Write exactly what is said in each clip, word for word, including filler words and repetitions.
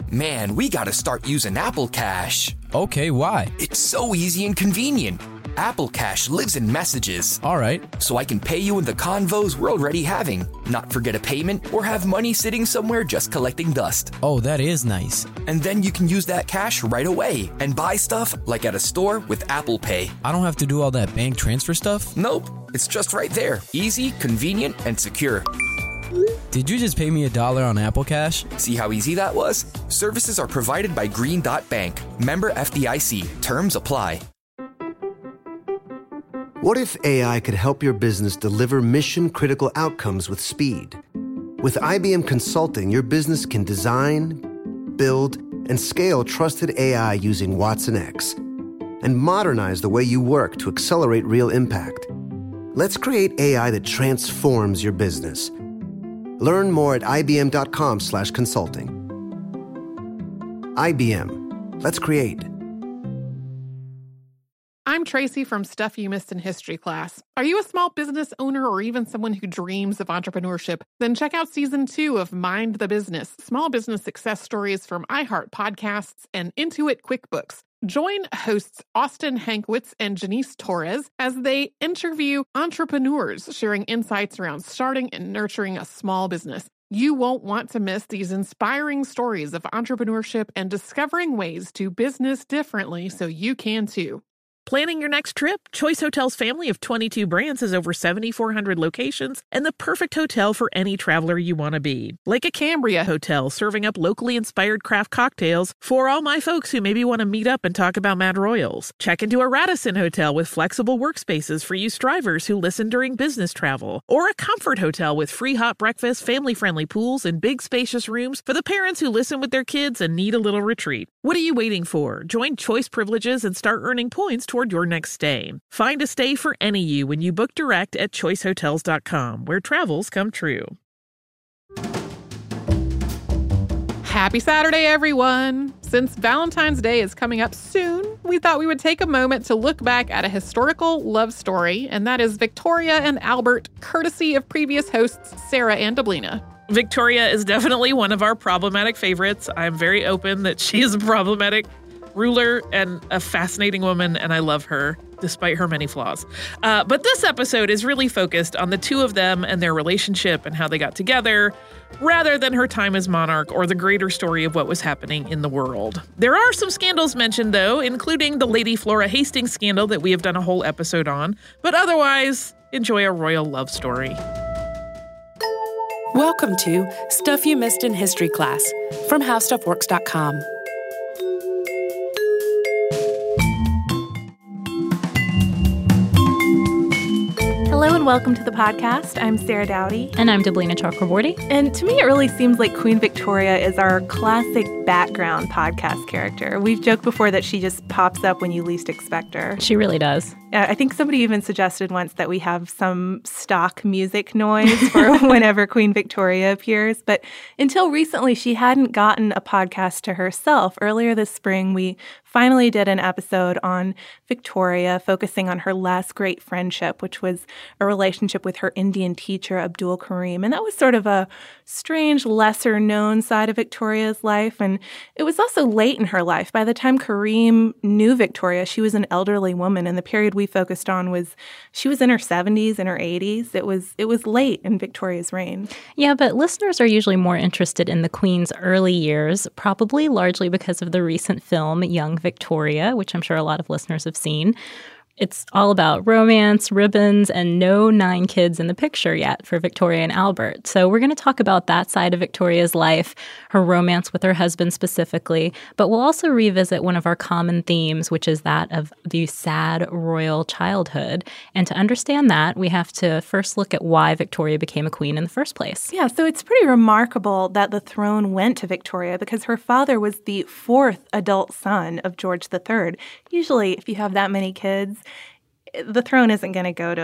Man, we gotta start using Apple Cash. Okay, why? It's so easy and convenient. Apple Cash lives in messages. All right. So I can pay you in the convos we're already having, not forget a payment, or have money sitting somewhere just collecting dust. Oh, that is nice. And then you can use that cash right away and buy stuff like at a store with Apple Pay. I don't have to do all that bank transfer stuff? Nope, it's just right there. Easy, convenient, and secure. Did you just pay me a dollar on Apple Cash? See how easy that was? Services are provided by Green Dot Bank. Member F D I C. Terms apply. What if A I could help your business deliver mission-critical outcomes with speed? With I B M Consulting, your business can design, build, and scale trusted A I using Watson X, and modernize the way you work to accelerate real impact. Let's create A I that transforms your business. Learn more at ibm.com slash consulting. I B M. Let's create. I'm Tracy from Stuff You Missed in History class. Are you a small business owner or even someone who dreams of entrepreneurship? Then check out season two of Mind the Business, small business success stories from iHeart Podcasts and Intuit QuickBooks. Join hosts Austin Hankwitz and Janice Torres as they interview entrepreneurs sharing insights around starting and nurturing a small business. You won't want to miss these inspiring stories of entrepreneurship and discovering ways to business differently so you can too. Planning your next trip? Choice Hotels' family of twenty-two brands has over seven thousand four hundred locations and the perfect hotel for any traveler you want to be. Like a Cambria Hotel, serving up locally inspired craft cocktails for all my folks who maybe want to meet up and talk about Mad Royals. Check into a Radisson Hotel with flexible workspaces for you strivers who listen during business travel. Or a Comfort Hotel with free hot breakfast, family-friendly pools, and big spacious rooms for the parents who listen with their kids and need a little retreat. What are you waiting for? Join Choice Privileges and start earning points toward your next stay. Find a stay for any you when you book direct at choice hotels dot com, where travels come true. Happy Saturday, everyone! Since Valentine's Day is coming up soon, we thought we would take a moment to look back at a historical love story, and that is Victoria and Albert, courtesy of previous hosts Sarah and Deblina. Victoria is definitely one of our problematic favorites. I'm very open that she is a problematic ruler and a fascinating woman, and I love her, despite her many flaws. Uh, but this episode is really focused on the two of them and their relationship and how they got together, rather than her time as monarch or the greater story of what was happening in the world. There are some scandals mentioned, though, including the Lady Flora Hastings scandal that we have done a whole episode on, but otherwise, enjoy a royal love story. Welcome to Stuff You Missed in History class from how stuff works dot com. Hello and welcome to the podcast. I'm Sarah Dowdy. And I'm Deblina Chakraborty. And to me, it really seems like Queen Victoria is our classic background podcast character. We've joked before that she just pops up when you least expect her. She really does. Uh, I think somebody even suggested once that we have some stock music noise for whenever Queen Victoria appears. But until recently, she hadn't gotten a podcast to herself. Earlier this spring, we finally did an episode on Victoria, focusing on her last great friendship, which was a relationship with her Indian teacher, Abdul Karim. And that was sort of a strange, lesser-known side of Victoria's life. And it was also late in her life. By the time Karim knew Victoria, she was an elderly woman, and the period we focused on was she was in her seventies and her eighties. It was it was late in Victoria's reign. Yeah, but listeners are usually more interested in the Queen's early years, probably largely because of the recent film Young Victoria, which I'm sure a lot of listeners have seen. It's all about romance, ribbons, and no nine kids in the picture yet for Victoria and Albert. So we're going to talk about that side of Victoria's life, her romance with her husband specifically, but we'll also revisit one of our common themes, which is that of the sad royal childhood. And to understand that, we have to first look at why Victoria became a queen in the first place. Yeah, so it's pretty remarkable that the throne went to Victoria because her father was the fourth adult son of George the Third. Usually, if you have that many kids, the throne isn't going to go to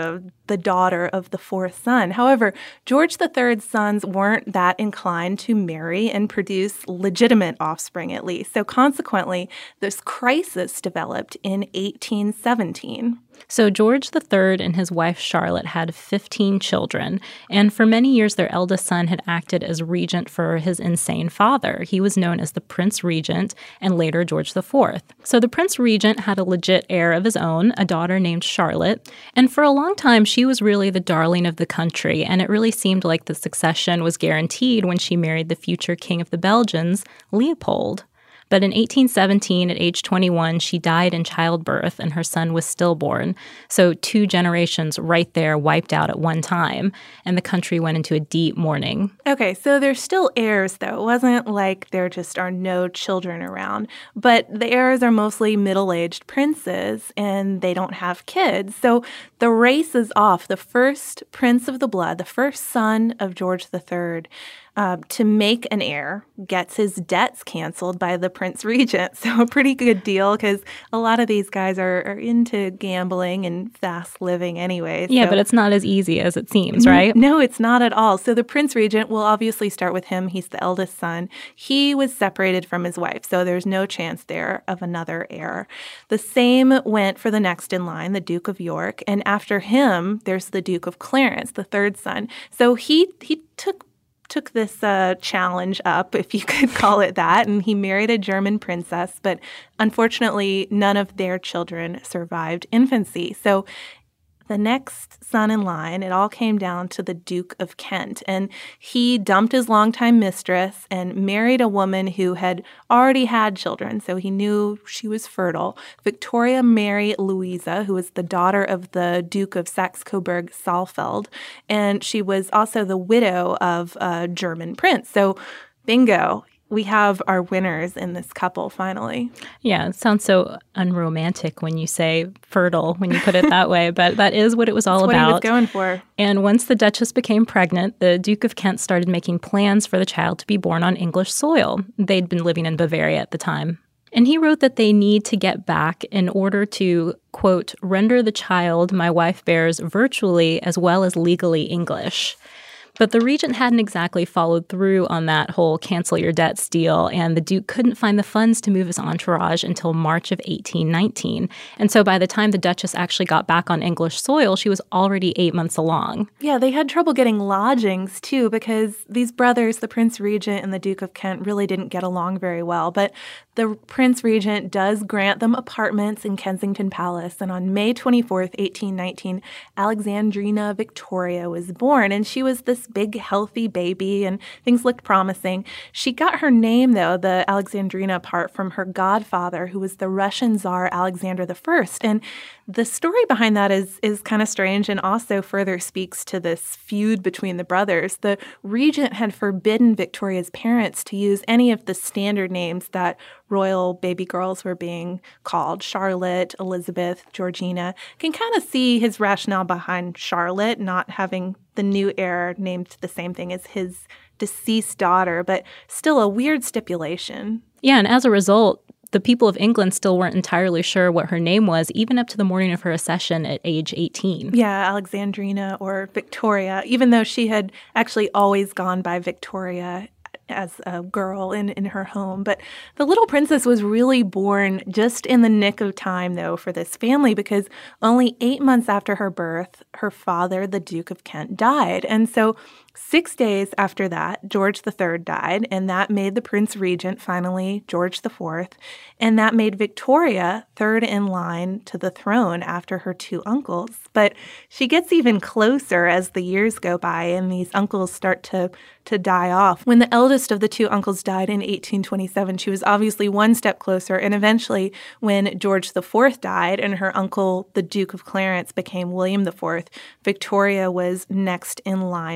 the daughter of the fourth son. However, George the Third's sons weren't that inclined to marry and produce legitimate offspring, at least. So consequently, this crisis developed in eighteen seventeen. So George the Third and his wife Charlotte had fifteen children, and for many years their eldest son had acted as regent for his insane father. He was known as the Prince Regent and later George the Fourth. So the Prince Regent had a legit heir of his own, a daughter named Charlotte, and for a long time she was really the darling of the country, and it really seemed like the succession was guaranteed when she married the future king of the Belgians, Leopold. But in eighteen seventeen, at age twenty-one, she died in childbirth and her son was stillborn. So two generations right there wiped out at one time, and the country went into a deep mourning. Okay, so there's still heirs, though. It wasn't like there just are no children around. But the heirs are mostly middle-aged princes, and they don't have kids. So the race is off. The first prince of the blood, the first son of George the Third, Uh, to make an heir, gets his debts canceled by the Prince Regent. So a pretty good deal because a lot of these guys are, are into gambling and fast living anyway. Yeah, so. but it's not as easy as it seems, right? No, it's not at all. So the Prince Regent, we'll obviously start with him. He's the eldest son. He was separated from his wife, so there's no chance there of another heir. The same went for the next in line, the Duke of York. And after him, there's the Duke of Clarence, the third son. So he he took took this uh, challenge up, if you could call it that, and he married a German princess, but unfortunately, none of their children survived infancy. So the next son in line, it all came down to the Duke of Kent, and he dumped his longtime mistress and married a woman who had already had children, so he knew she was fertile. Victoria Mary Louisa, who was the daughter of the Duke of Saxe-Coburg-Saalfeld, and she was also the widow of a German prince. So bingo. We have our winners in this couple, finally. Yeah, it sounds so unromantic when you say fertile, when you put it that way, but that is what it was all That's about. what he was going for. And once the Duchess became pregnant, the Duke of Kent started making plans for the child to be born on English soil. They'd been living in Bavaria at the time. And he wrote that they need to get back in order to, quote, render the child my wife bears virtually as well as legally English. But the regent hadn't exactly followed through on that whole cancel your debts deal, and the Duke couldn't find the funds to move his entourage until March of eighteen nineteen. And so by the time the Duchess actually got back on English soil, she was already eight months along. Yeah, they had trouble getting lodgings, too, because these brothers, the Prince Regent and the Duke of Kent, really didn't get along very well. But the Prince Regent does grant them apartments in Kensington Palace, and on May twenty-fourth, eighteen nineteen, Alexandrina Victoria was born, and she was this big, healthy baby, and things looked promising. She got her name, though, the Alexandrina part, from her godfather, who was the Russian Tsar Alexander the First. And the story behind that is is kind of strange and also further speaks to this feud between the brothers. The regent had forbidden Victoria's parents to use any of the standard names that royal baby girls were being called, Charlotte, Elizabeth, Georgina. Can kind of see his rationale behind Charlotte not having the new heir named the same thing as his deceased daughter, but still a weird stipulation. Yeah, and as a result, the people of England still weren't entirely sure what her name was, even up to the morning of her accession at age eighteen. Yeah, Alexandrina or Victoria, even though she had actually always gone by Victoria as a girl in, in her home. But the little princess was really born just in the nick of time, though, for this family, because only eight months after her birth, her father, the Duke of Kent, died. And so six days after that, George the Third died, and that made the Prince Regent finally George the Fourth, and that made Victoria third in line to the throne after her two uncles. But she gets even closer as the years go by and these uncles start to, to die off. When the eldest of the two uncles died in eighteen twenty-seven, she was obviously one step closer, and eventually when George the Fourth died and her uncle, the Duke of Clarence, became William the Fourth, Victoria was next in line from the throne.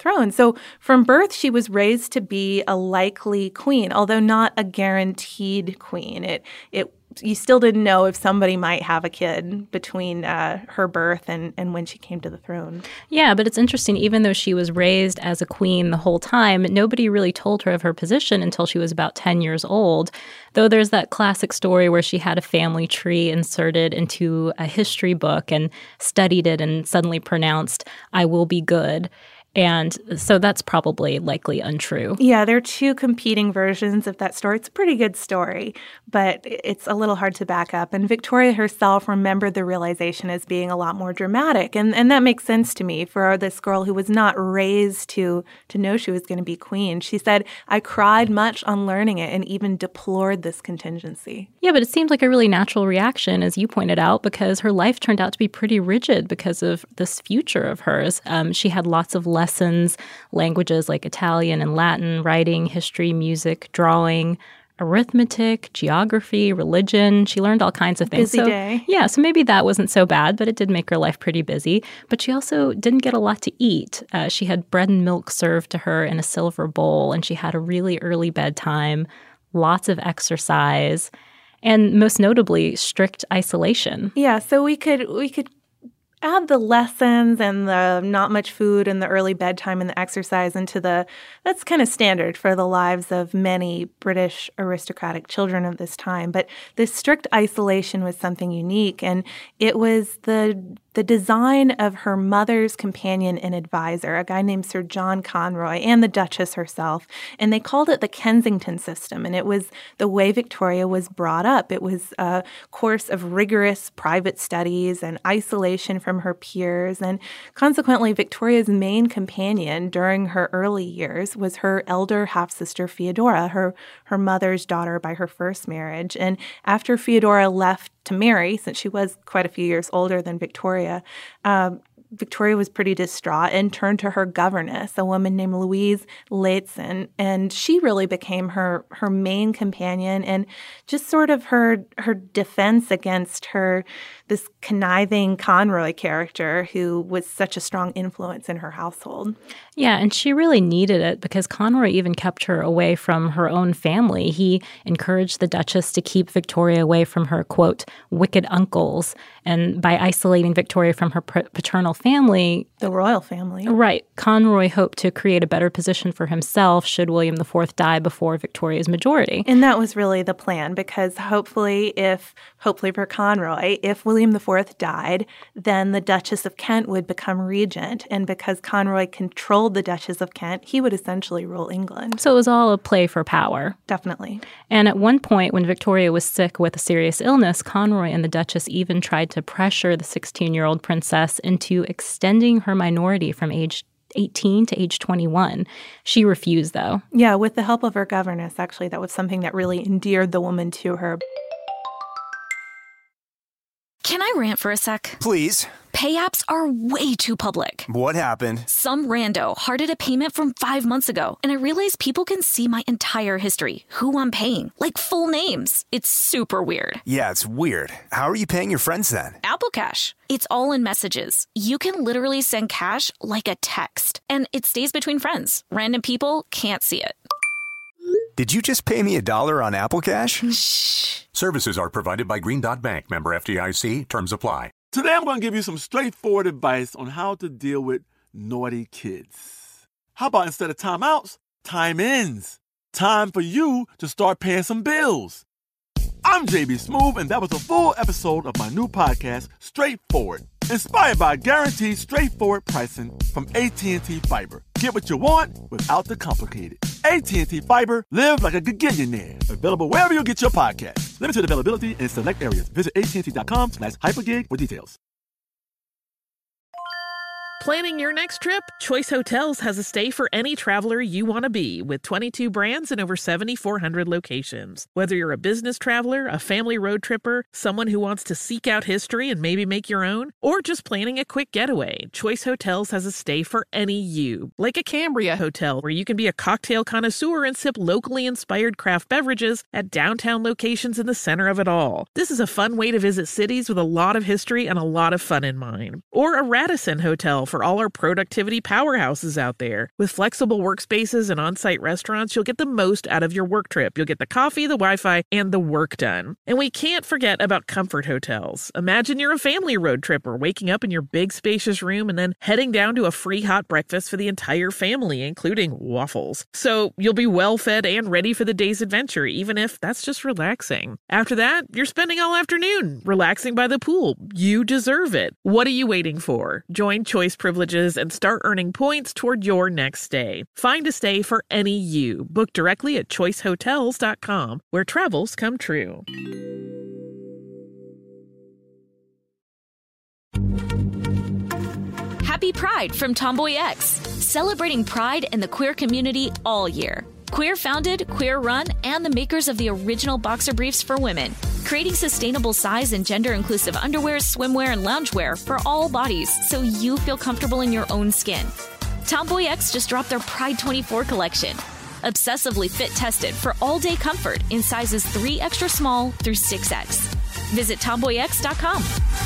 throne. So from birth, she was raised to be a likely queen, although not a guaranteed queen. It it you still didn't know if somebody might have a kid between uh, her birth and, and when she came to the throne. Yeah, but it's interesting. Even though she was raised as a queen the whole time, nobody really told her of her position until she was about ten years old. Though there's that classic story where she had a family tree inserted into a history book and studied it and suddenly pronounced, "I will be good." And so that's probably likely untrue. Yeah, there are two competing versions of that story. It's a pretty good story, but it's a little hard to back up. And Victoria herself remembered the realization as being a lot more dramatic. And and that makes sense to me for this girl who was not raised to, to know she was going to be queen. She said, "I cried much on learning it and even deplored this contingency." Yeah, but it seemed like a really natural reaction, as you pointed out, because her life turned out to be pretty rigid because of this future of hers. Um, she had lots of lessons, languages like Italian and Latin, writing, history, music, drawing, arithmetic, geography, religion. She learned all kinds of things. Busy so, day. Yeah, so maybe that wasn't so bad, but it did make her life pretty busy. But she also didn't get a lot to eat. Uh, she had bread and milk served to her in a silver bowl, and she had a really early bedtime, lots of exercise, and most notably, strict isolation. Yeah, so we could we could add the lessons and the not much food and the early bedtime and the exercise into the, that's kind of standard for the lives of many British aristocratic children of this time. But this strict isolation was something unique, and it was the the design of her mother's companion and advisor, a guy named Sir John Conroy, and the Duchess herself. And they called it the Kensington system, and it was the way Victoria was brought up. It was a course of rigorous private studies and isolation from her peers. And consequently, Victoria's main companion during her early years was her elder half-sister Feodora, her, her mother's daughter by her first marriage. And after Feodora left to marry, since she was quite a few years older than Victoria, um, Victoria was pretty distraught and turned to her governess, a woman named Louise Lehzen, and she really became her her main companion and just sort of her her defense against her this conniving Conroy character who was such a strong influence in her household. Yeah, and she really needed it because Conroy even kept her away from her own family. He encouraged the Duchess to keep Victoria away from her, quote, wicked uncles. And by isolating Victoria from her paternal family, the royal family. Right. Conroy hoped to create a better position for himself should William the Fourth die before Victoria's majority. And that was really the plan, because hopefully if, hopefully for Conroy, if William the Fourth died, then the Duchess of Kent would become regent. And because Conroy controlled the Duchess of Kent, he would essentially rule England. So it was all a play for power. Definitely. And at one point, when Victoria was sick with a serious illness, Conroy and the Duchess even tried to pressure the sixteen-year-old princess into extending her minority from age eighteen to age twenty-one. She refused, though. Yeah, with the help of her governess, actually. That was something that really endeared the woman to her. Can I rant for a sec? Please. Pay apps are way too public. What happened? Some rando hearted a payment from five months ago, and I realized people can see my entire history, who I'm paying, like full names. It's super weird. Yeah, it's weird. How are you paying your friends then? Apple Cash. It's all in messages. You can literally send cash like a text, and it stays between friends. Random people can't see it. Did you just pay me a dollar on Apple Cash? Shh. Services are provided by Green Dot Bank, member F D I C. Terms apply. Today I'm going to give you some straightforward advice on how to deal with naughty kids. How about instead of timeouts, time-ins? Time for you to start paying some bills. I'm J B Smoove, and that was a full episode of my new podcast, Straightforward, inspired by guaranteed straightforward pricing from A T and T Fiber. Get what you want without the complicated. A T and T Fiber, live like a gigillionaire. Available wherever you get your podcasts. Limited availability in select areas. Visit A T and T dot com slash hypergig for details. Planning your next trip? Choice Hotels has a stay for any traveler you want to be, with twenty-two brands and over seventy-four hundred locations. Whether you're a business traveler, a family road tripper, someone who wants to seek out history and maybe make your own, or just planning a quick getaway, Choice Hotels has a stay for any you. Like a Cambria Hotel, where you can be a cocktail connoisseur and sip locally inspired craft beverages at downtown locations in the center of it all. This is a fun way to visit cities with a lot of history and a lot of fun in mind. Or a Radisson Hotel, for all our productivity powerhouses out there. With flexible workspaces and on-site restaurants, you'll get the most out of your work trip. You'll get the coffee, the Wi-Fi, and the work done. And we can't forget about comfort hotels. Imagine you're a family road tripper waking up in your big spacious room and then heading down to a free hot breakfast for the entire family, including waffles. So you'll be well fed and ready for the day's adventure, even if that's just relaxing. After that, you're spending all afternoon relaxing by the pool. You deserve it. What are you waiting for? Join Choice Privileges and start earning points toward your next stay. Find a stay for any you. Book directly at choice hotels dot com, where travels come true. Happy Pride from Tomboy X, celebrating pride in the queer community all year. Queer founded, queer run, and the makers of the original boxer briefs for women, creating sustainable size and gender inclusive underwear, swimwear, and loungewear for all bodies so you feel comfortable in your own skin. Tomboy X just dropped their Pride twenty-four collection. Obsessively fit tested for all day comfort in sizes three extra small through six X. Visit tomboy x dot com.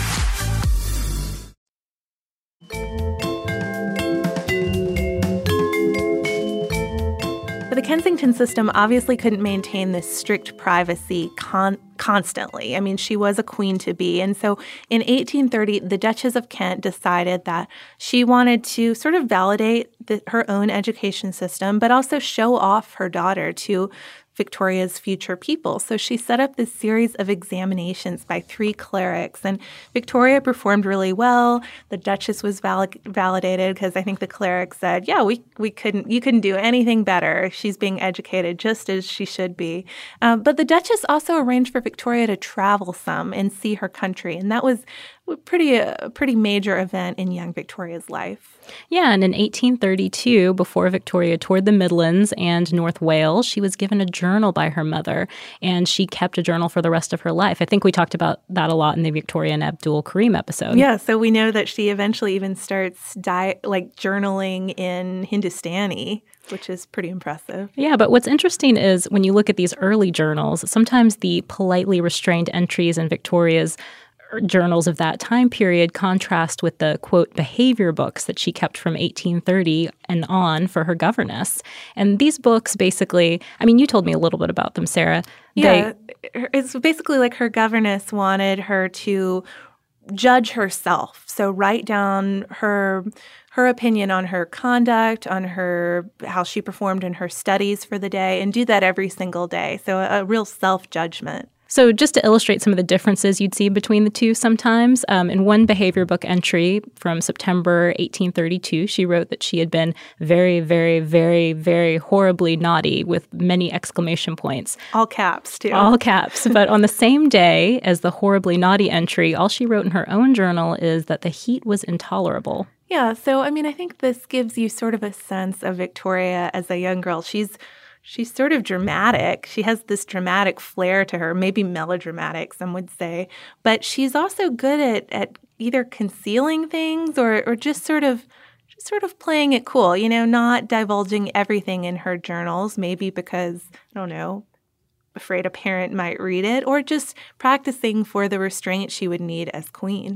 But the Kensington system obviously couldn't maintain this strict privacy con- constantly. I mean, she was a queen-to-be. And so in eighteen thirty, the Duchess of Kent decided that she wanted to sort of validate the, her own education system, but also show off her daughter to Victoria's future people. So she set up this series of examinations by three clerics, and Victoria performed really well. The Duchess was val- validated because I think the clerics said, yeah, we we couldn't, you couldn't do anything better. She's being educated just as she should be. Um, but the Duchess also arranged for Victoria to travel some and see her country, and that was pretty a pretty major event in young Victoria's life. Yeah, and in eighteen thirty-two, before Victoria toured the Midlands and North Wales, she was given a journal by her mother, and she kept a journal for the rest of her life. I think we talked about that a lot in the Victoria and Abdul Karim episode. Yeah, so we know that she eventually even starts di- like journaling in Hindustani, which is pretty impressive. Yeah, but what's interesting is when you look at these early journals, sometimes the politely restrained entries in Victoria's journals of that time period contrast with the, quote, behavior books that she kept from eighteen thirty and on for her governess. And these books basically, I mean, you told me a little bit about them, Sarah. Yeah, they, it's basically like her governess wanted her to judge herself. So write down her her opinion on her conduct, on her how she performed in her studies for the day, and do that every single day. So a, a real self-judgment. So just to illustrate some of the differences you'd see between the two sometimes, um, in one behavior book entry from September eighteen thirty-two, she wrote that she had been very, very, very, very horribly naughty with many exclamation points. All caps, too. All caps. But on the same day as the horribly naughty entry, all she wrote in her own journal is that the heat was intolerable. Yeah, so I mean, I think this gives you sort of a sense of Victoria as a young girl. She's She's sort of dramatic. She has this dramatic flair to her, maybe melodramatic, some would say. But she's also good at, at either concealing things or, or just sort of just sort of playing it cool, you know, not divulging everything in her journals, maybe because, I don't know, afraid a parent might read it, or just practicing for the restraint she would need as queen.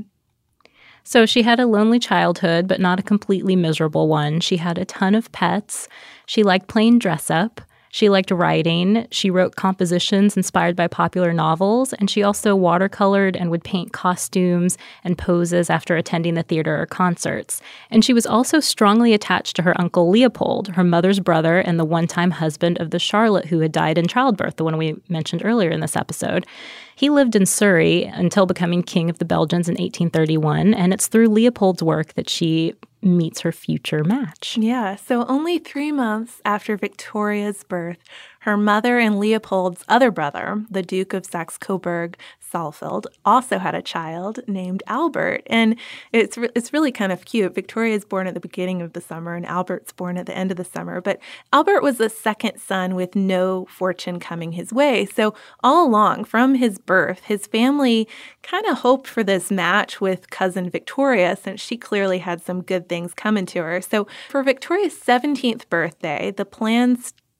So she had a lonely childhood, but not a completely miserable one. She had a ton of pets. She liked playing dress-up. She liked writing. She wrote compositions inspired by popular novels, and she also watercolored and would paint costumes and poses after attending the theater or concerts. And she was also strongly attached to her uncle Leopold, her mother's brother and the one-time husband of the Charlotte who had died in childbirth, the one we mentioned earlier in this episode. He lived in Surrey until becoming king of the Belgians in eighteen thirty-one, and it's through Leopold's work that she meets her future match. Yeah, so only three months after Victoria's birth, her mother and Leopold's other brother, the Duke of Saxe-Coburg-Saalfeld, also had a child named Albert. And it's re- it's really kind of cute. Victoria's born at the beginning of the summer and Albert's born at the end of the summer. But Albert was the second son with no fortune coming his way. So all along, from his birth, his family kind of hoped for this match with cousin Victoria, since she clearly had some good things coming to her. So for Victoria's seventeenth birthday, the plans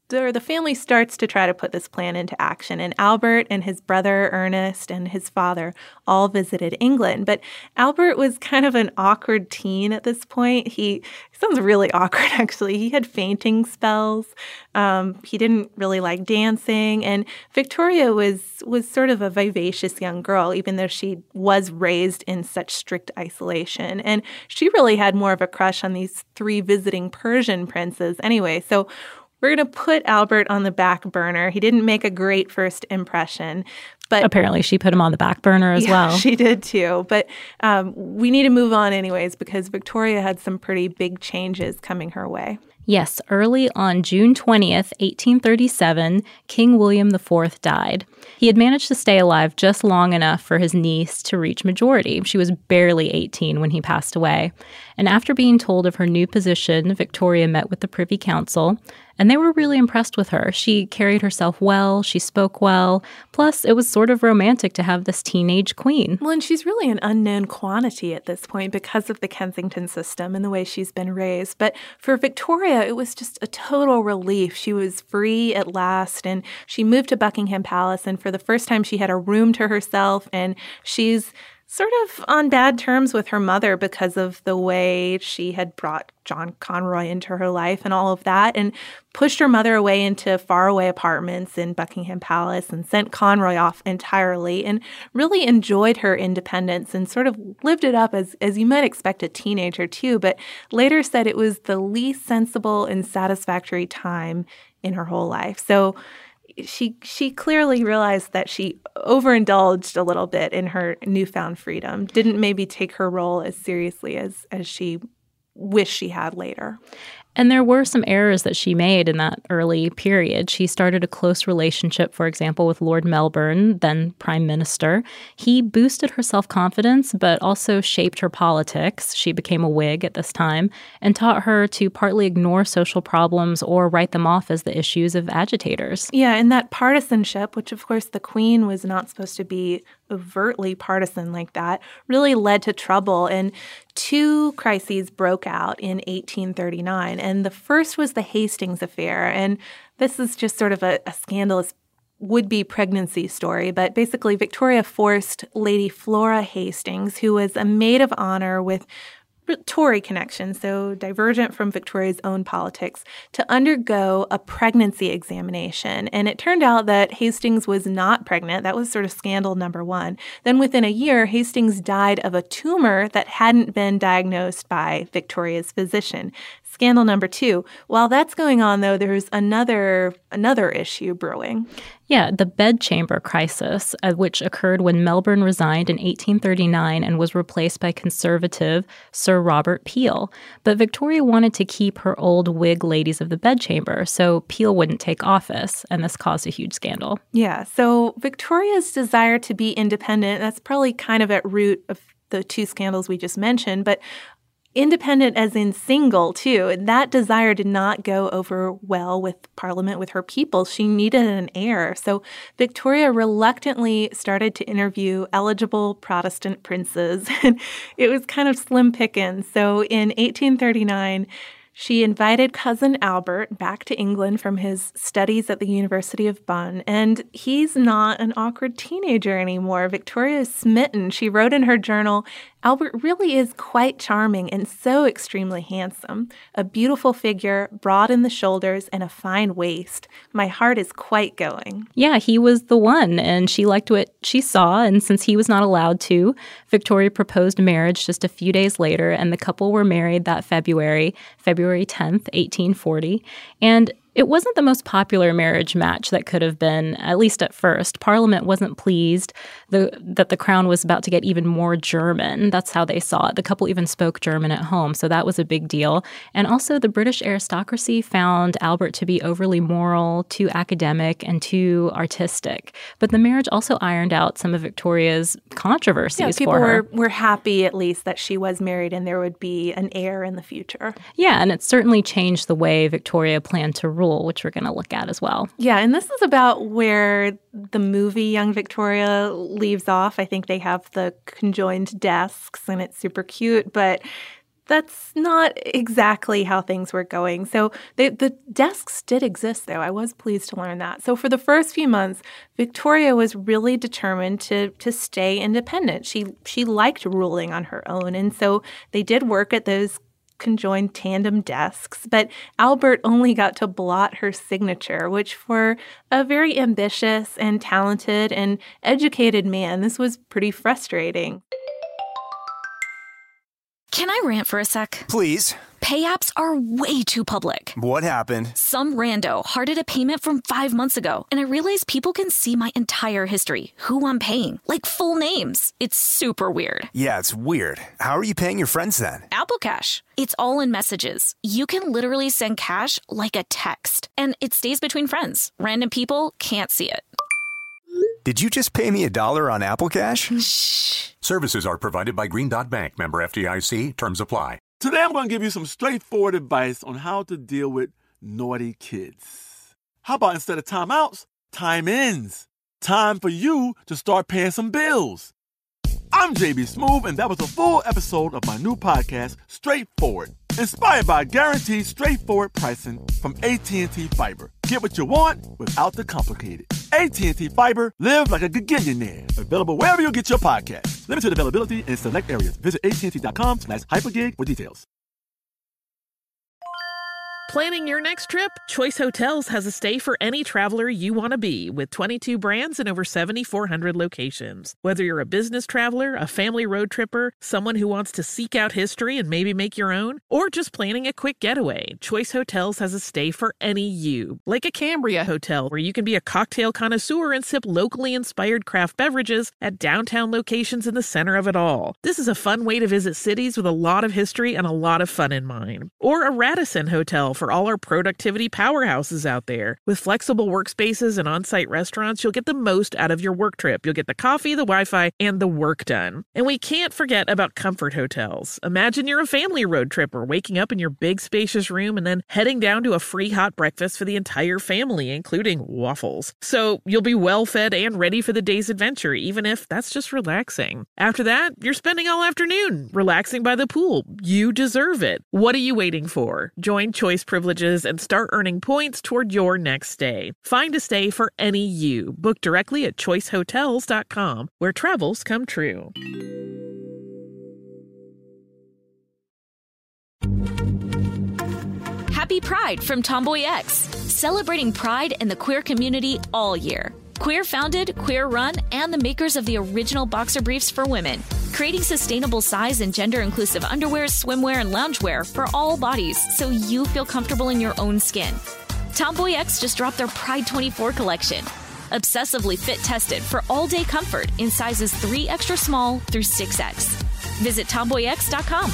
or the family starts to try to put this plan into action. And Albert and his brother Ernest and his father all visited England. But Albert was kind of an awkward teen at this point. He sounds really awkward, actually. He had fainting spells. Um, he didn't really like dancing. And Victoria was was sort of a vivacious young girl, even though she was raised in such strict isolation. And she really had more of a crush on these three visiting Persian princes anyway. So we're going to put Albert on the back burner. He didn't make a great first impression. But apparently she put him on the back burner as yeah, well. She did too. But um, we need to move on anyways because Victoria had some pretty big changes coming her way. Yes, early on June twentieth, eighteen thirty-seven, King William the Fourth died. He had managed to stay alive just long enough for his niece to reach majority. She was barely eighteen when he passed away. And after being told of her new position, Victoria met with the Privy Council, and they were really impressed with her. She carried herself well, she spoke well, plus it was sort of romantic to have this teenage queen. Well, and she's really an unknown quantity at this point because of the Kensington system and the way she's been raised. But for Victoria, it was just a total relief. She was free at last, and she moved to Buckingham Palace, and for the first time she had a room to herself, and she's sort of on bad terms with her mother because of the way she had brought John Conroy into her life and all of that, and pushed her mother away into faraway apartments in Buckingham Palace and sent Conroy off entirely, and really enjoyed her independence and sort of lived it up as, as you might expect a teenager too, but later said it was the least sensible and satisfactory time in her whole life. So She she clearly realized that she overindulged a little bit in her newfound freedom, didn't maybe take her role as seriously as, as she wished she had later. And there were some errors that she made in that early period. She started a close relationship, for example, with Lord Melbourne, then Prime Minister. He boosted her self-confidence, but also shaped her politics. She became a Whig at this time and taught her to partly ignore social problems or write them off as the issues of agitators. Yeah, and that partisanship, which of course the Queen was not supposed to be overtly partisan like that, really led to trouble. And two crises broke out in eighteen thirty-nine. And the first was the Hastings affair. And this is just sort of a, a scandalous would-be pregnancy story. But basically, Victoria forced Lady Flora Hastings, who was a maid of honor with Tory connection, so divergent from Victoria's own politics, to undergo a pregnancy examination. And it turned out that Hastings was not pregnant. That was sort of scandal number one. Then within a year, Hastings died of a tumor that hadn't been diagnosed by Victoria's physician. Scandal number two. While that's going on, though, there's another another issue brewing. Yeah, the bedchamber crisis, uh, which occurred when Melbourne resigned in eighteen thirty-nine and was replaced by conservative Sir Robert Peel. But Victoria wanted to keep her old Whig ladies of the bedchamber, so Peel wouldn't take office, and this caused a huge scandal. Yeah, so Victoria's desire to be independent, that's probably kind of at root of the two scandals we just mentioned, but independent as in single, too. That desire did not go over well with Parliament, with her people. She needed an heir. So Victoria reluctantly started to interview eligible Protestant princes. And it was kind of slim pickings. So in eighteen thirty-nine, she invited cousin Albert back to England from his studies at the University of Bonn, and he's not an awkward teenager anymore. Victoria is smitten. She wrote in her journal, "Albert really is quite charming and so extremely handsome. A beautiful figure, broad in the shoulders, and a fine waist. My heart is quite going." Yeah, he was the one, and she liked what she saw, and since he was not allowed to, Victoria proposed marriage just a few days later, and the couple were married that February, February tenth, eighteen forty. And it wasn't the most popular marriage match that could have been, at least at first. Parliament wasn't pleased the, that the crown was about to get even more German. That's how they saw it. The couple even spoke German at home, so that was a big deal. And also, the British aristocracy found Albert to be overly moral, too academic, and too artistic. But the marriage also ironed out some of Victoria's controversies yeah, people for her. Were, were happy, at least, that she was married and there would be an heir in the future. Yeah, and it certainly changed the way Victoria planned to rule, which we're going to look at as well. Yeah, and this is about where the movie Young Victoria leaves off. I think they have the conjoined desks, and it's super cute, but that's not exactly how things were going. So they, the desks did exist, though. I was pleased to learn that. So for the first few months, Victoria was really determined to to stay independent. She she liked ruling on her own, and so they did work at those conjoined tandem desks, but Albert only got to blot her signature, which for a very ambitious and talented and educated man, this was pretty frustrating. Can I rant for a sec? Please. Pay apps are way too public. What happened? Some rando hearted a payment from five months ago, and I realized people can see my entire history, who I'm paying, like full names. It's super weird. Yeah, it's weird. How are you paying your friends then? Apple Cash. It's all in messages. You can literally send cash like a text, and it stays between friends. Random people can't see it. Did you just pay me a dollar on Apple Cash? Shh. Services are provided by Green Dot Bank, member F D I C. Terms apply. Today I'm going to give you some straightforward advice on how to deal with naughty kids. How about instead of timeouts, time-ins? Time for you to start paying some bills. I'm J B Smoove, and that was a full episode of my new podcast, Straightforward, inspired by guaranteed straightforward pricing from A T and T Fiber. Get what you want without the complicated. A T and T Fiber, live like a gigillionaire. Available wherever you get your podcasts. Limited availability in select areas. Visit A T and T dot com slash hypergig for details. Planning your next trip? Choice Hotels has a stay for any traveler you want to be, with twenty-two brands and over seventy-four hundred locations. Whether you're a business traveler, a family road tripper, someone who wants to seek out history and maybe make your own, or just planning a quick getaway, Choice Hotels has a stay for any you. Like a Cambria Hotel, where you can be a cocktail connoisseur and sip locally inspired craft beverages at downtown locations in the center of it all. This is a fun way to visit cities with a lot of history and a lot of fun in mind. Or a Radisson Hotel for all our productivity powerhouses out there. With flexible workspaces and on-site restaurants, you'll get the most out of your work trip. You'll get the coffee, the Wi-Fi, and the work done. And we can't forget about comfort hotels. Imagine you're a family road tripper, waking up in your big spacious room and then heading down to a free hot breakfast for the entire family, including waffles. So you'll be well fed and ready for the day's adventure, even if that's just relaxing. After that, you're spending all afternoon relaxing by the pool. You deserve it. What are you waiting for? Join Choice Privileges and start earning points toward your next stay. Find a stay for any you. Book directly at choice hotels dot com, where travels come true. Happy Pride from Tomboy X, celebrating pride in the queer community all year. Queer founded, queer run, and the makers of the original boxer briefs for women, creating sustainable size and gender inclusive underwear, swimwear, and loungewear for all bodies so you feel comfortable in your own skin. Tomboy X just dropped their Pride twenty-four collection, obsessively fit tested for all day comfort in sizes three extra small through six X. Visit tomboy x dot com.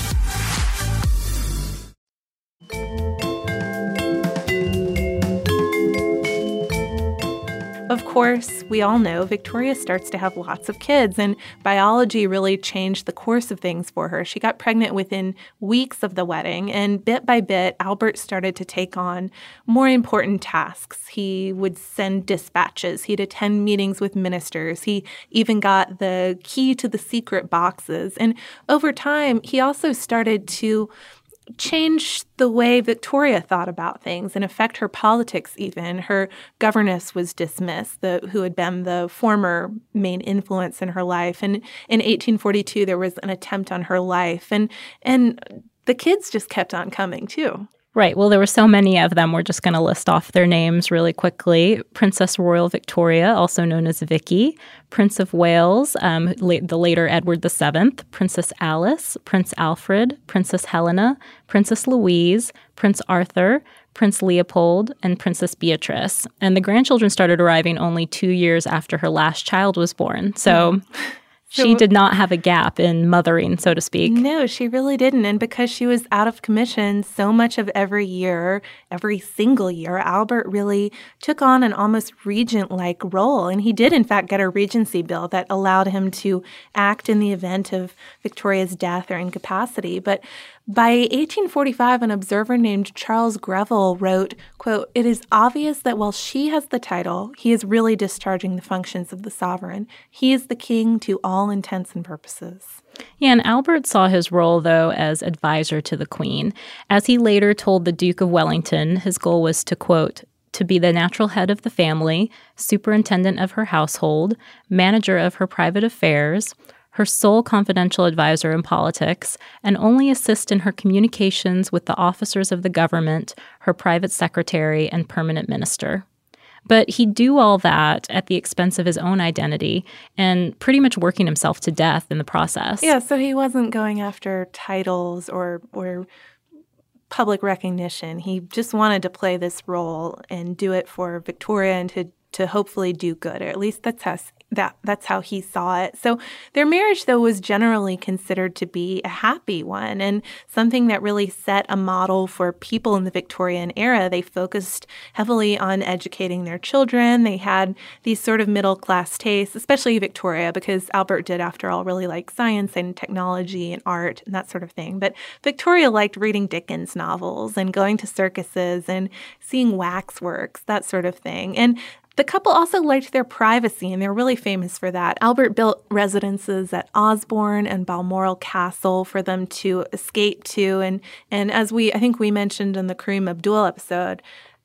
Of course, we all know Victoria starts to have lots of kids, and biology really changed the course of things for her. She got pregnant within weeks of the wedding, and bit by bit, Albert started to take on more important tasks. He would send dispatches. He'd attend meetings with ministers. He even got the key to the secret boxes. And over time, he also started to change the way Victoria thought about things and affect her politics even. Her governess was dismissed, the, who had been the former main influence in her life. And in eighteen forty-two, there was an attempt on her life. And, and the kids just kept on coming, too. Right. Well, there were so many of them. We're just going to list off their names really quickly. Princess Royal Victoria, also known as Vicky. Prince of Wales, um, la- the later Edward the Seventh. Princess Alice. Prince Alfred. Princess Helena. Princess Louise. Prince Arthur. Prince Leopold, and Princess Beatrice. And the grandchildren started arriving only two years after her last child was born. So... Mm. She so, did not have a gap in mothering, so to speak. No, she really didn't. And because she was out of commission so much of every year, every single year, Albert really took on an almost regent-like role. And he did, in fact, get a regency bill that allowed him to act in the event of Victoria's death or incapacity. But By eighteen forty-five, an observer named Charles Greville wrote, quote, "It is obvious that while she has the title, he is really discharging the functions of the sovereign. He is the king to all intents and purposes." Yeah, and Albert saw his role, though, as advisor to the Queen. As he later told the Duke of Wellington, his goal was to, quote, "to be the natural head of the family, superintendent of her household, manager of her private affairs, her sole confidential advisor in politics, and only assist in her communications with the officers of the government, her private secretary, and permanent minister." But he'd do all that at the expense of his own identity and pretty much working himself to death in the process. Yeah, so he wasn't going after titles or or public recognition. He just wanted to play this role and do it for Victoria and to to hopefully do good, or at least that's how that that's how he saw it. So their marriage, though, was generally considered to be a happy one and something that really set a model for people in the Victorian era. They focused heavily on educating their children. They had these sort of middle-class tastes, especially Victoria, because Albert did, after all, really like science and technology and art and that sort of thing. But Victoria liked reading Dickens novels and going to circuses and seeing waxworks, that sort of thing. And the couple also liked their privacy, and they're really famous for that. Albert built residences at Osborne and Balmoral Castle for them to escape to. And, and as we, I think we mentioned in the Kareem Abdul episode,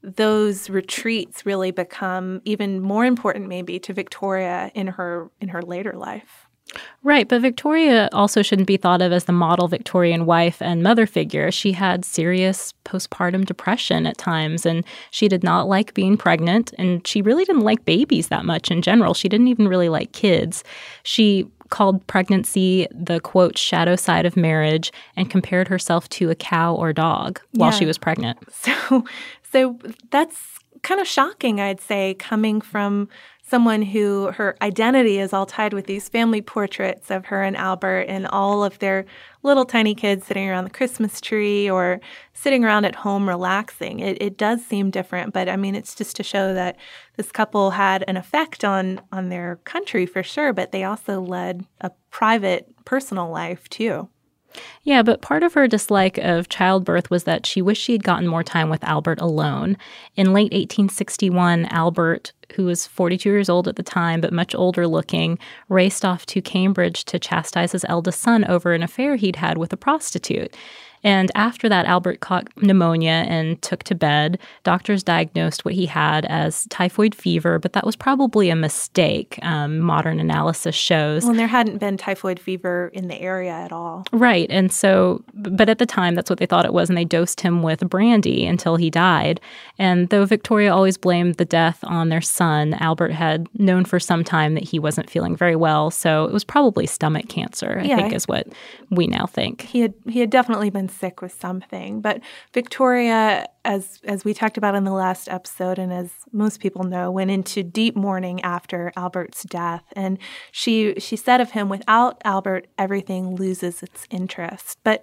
those retreats really become even more important maybe to Victoria in her in her later life. Right, but Victoria also shouldn't be thought of as the model Victorian wife and mother figure. She had serious postpartum depression at times, and she did not like being pregnant, and she really didn't like babies that much in general. She didn't even really like kids. She called pregnancy the, quote, shadow side of marriage and compared herself to a cow or dog while Yeah. she was pregnant. So, so that's kind of shocking, I'd say, coming from someone who her identity is all tied with these family portraits of her and Albert and all of their little tiny kids sitting around the Christmas tree or sitting around at home relaxing. It, it does seem different, but I mean, it's just to show that this couple had an effect on, on their country for sure, but they also led a private, personal life too. Yeah, but part of her dislike of childbirth was that she wished she had gotten more time with Albert alone. In late eighteen sixty-one, Albert, who was forty-two years old at the time but much older looking, raced off to Cambridge to chastise his eldest son over an affair he'd had with a prostitute. And after that, Albert caught pneumonia and took to bed. Doctors diagnosed what he had as typhoid fever, but that was probably a mistake, um, modern analysis shows. Well, and there hadn't been typhoid fever in the area at all. Right. And so, but at the time, that's what they thought it was, and they dosed him with brandy until he died. And though Victoria always blamed the death on their son, Albert had known for some time that he wasn't feeling very well, so it was probably stomach cancer, I Yeah. think is what we now think. He had he had definitely been sick with something. But Victoria, as as we talked about in the last episode, and as most people know, went into deep mourning after Albert's death. And she she said of him, without Albert, everything loses its interest. But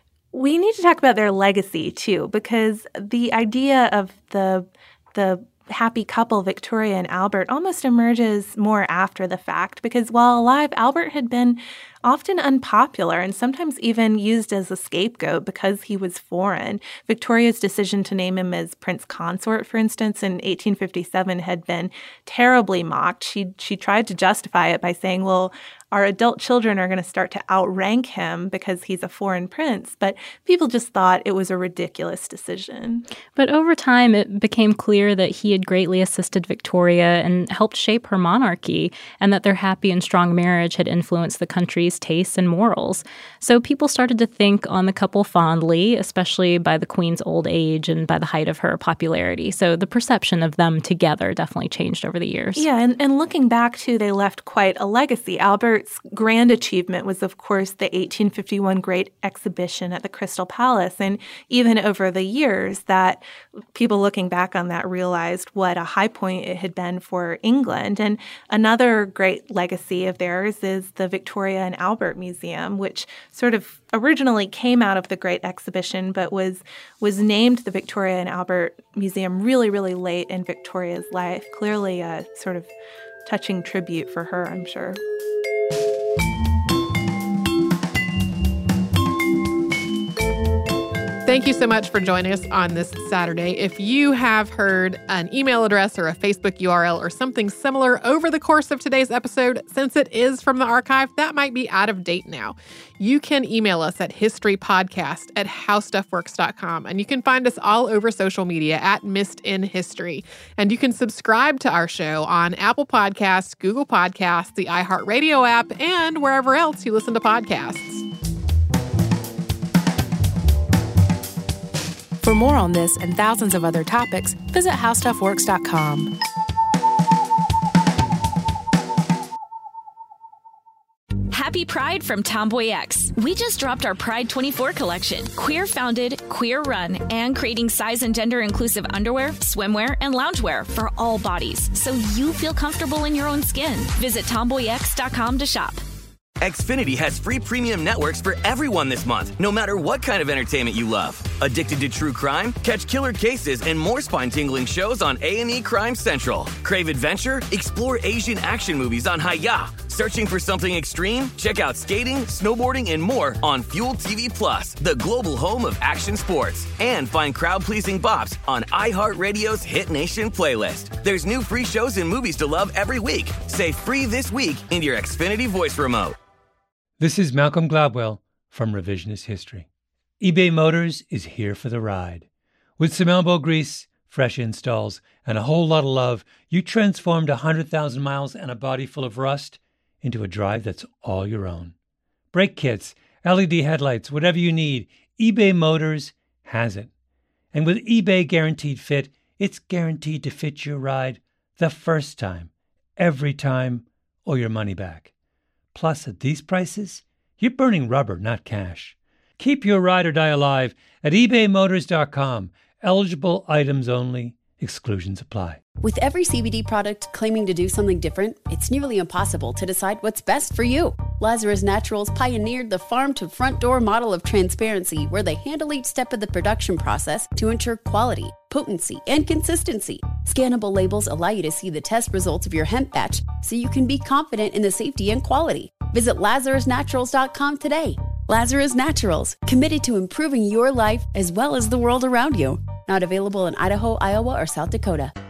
we need to talk about their legacy too, because the idea of the the happy couple, Victoria and Albert, almost emerges more after the fact, because while alive, Albert had been often unpopular and sometimes even used as a scapegoat because he was foreign. Victoria's decision to name him as Prince Consort, for instance, in eighteen fifty-seven had been terribly mocked. She she tried to justify it by saying, well, our adult children are going to start to outrank him because he's a foreign prince. But people just thought it was a ridiculous decision. But over time, it became clear that he had greatly assisted Victoria and helped shape her monarchy, and that their happy and strong marriage had influenced the country's tastes and morals. So people started to think on the couple fondly, especially by the Queen's old age and by the height of her popularity. So the perception of them together definitely changed over the years. Yeah, and, and looking back, too, they left quite a legacy. Albert's grand achievement was, of course, the eighteen fifty-one Great Exhibition at the Crystal Palace. And even over the years, that people looking back on that realized what a high point it had been for England. And another great legacy of theirs is the Victoria and Albert Museum, which sort of originally came out of the Great Exhibition, but was was named the Victoria and Albert Museum really, really late in Victoria's life. Clearly a sort of touching tribute for her, I'm sure. Thank you so much for joining us on this Saturday. If you have heard an email address or a Facebook U R L or something similar over the course of today's episode, since it is from the archive, that might be out of date now. You can email us at historypodcast at howstuffworks dot com, and you can find us all over social media at Missed in History. And you can subscribe to our show on Apple Podcasts, Google Podcasts, the iHeartRadio app, and wherever else you listen to podcasts. For more on this and thousands of other topics, visit how stuff works dot com. Happy Pride from Tomboy X. We just dropped our Pride twenty-four collection. Queer founded, queer run, and creating size and gender inclusive underwear, swimwear, and loungewear for all bodies, so you feel comfortable in your own skin. Visit tomboy x dot com to shop. Xfinity has free premium networks for everyone this month, no matter what kind of entertainment you love. Addicted to true crime? Catch killer cases and more spine-tingling shows on A and E Crime Central. Crave adventure? Explore Asian action movies on Hi-Ya. Searching for something extreme? Check out skating, snowboarding, and more on Fuel T V Plus, the global home of action sports. And find crowd-pleasing bops on iHeartRadio's Hit Nation playlist. There's new free shows and movies to love every week. Say free this week in your Xfinity voice remote. This is Malcolm Gladwell from Revisionist History. eBay Motors is here for the ride. With some elbow grease, fresh installs, and a whole lot of love, you transformed one hundred thousand miles and a body full of rust into a drive that's all your own. Brake kits, L E D headlights, whatever you need, eBay Motors has it. And with eBay Guaranteed Fit, it's guaranteed to fit your ride the first time, every time, or your money back. Plus, at these prices, you're burning rubber, not cash. Keep your ride or die alive at ebay motors dot com. Eligible items only. Exclusions apply. With every C B D product claiming to do something different, it's nearly impossible to decide what's best for you. Lazarus Naturals pioneered the farm-to-front-door model of transparency, where they handle each step of the production process to ensure quality, potency, and consistency. Scannable labels allow you to see the test results of your hemp batch, so you can be confident in the safety and quality. Visit lazarus naturals dot com today. Lazarus Naturals, committed to improving your life as well as the world around you. Not available in Idaho, Iowa, or South Dakota.